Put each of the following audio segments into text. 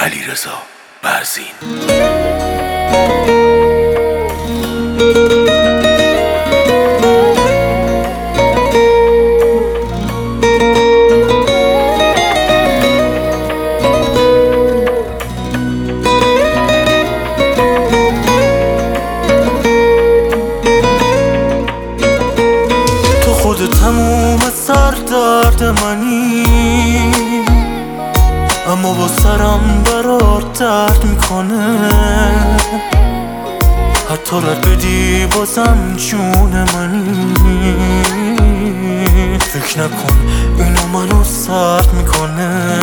علیرضا برزین. تو خود تموم سردرد منی، اما با سرم برات درد میکنه. حتی رد بدی بازم جون منی. فکر نکن اینو منو سرد میکنه.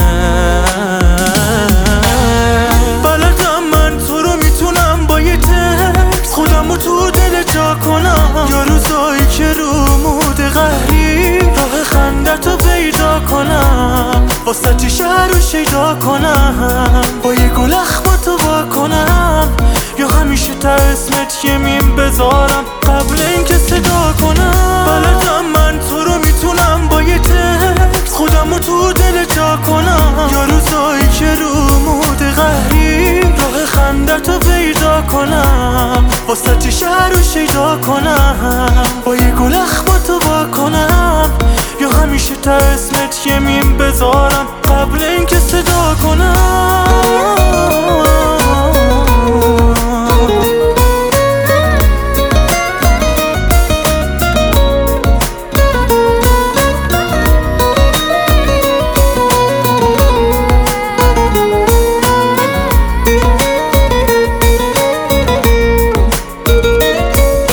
بلدم من تو رو میتونم با یه تکست خودم رو تو دل جا کنم، یا روزایی که رو مود قهری راه خندت رو پیدا کنم، واسه چی شهر رو شیدا کنم، با یه گل اخماتو با کنم، یا همیشه تا اسمت یه میم بذارم قبل اینکه صدا کنم. بلدم من تو رو میتونم با یه تکست خودم رو تو دل جا کنم، یا روزایی که رو مود قهری راه خندت رو پیدا کنم، واسه چی شهر رو شیدا کنم، با یه گل اخماتو با کنم، یا همیشه تا اسمت یه میم بذارم قبل اینکه صدا کنم.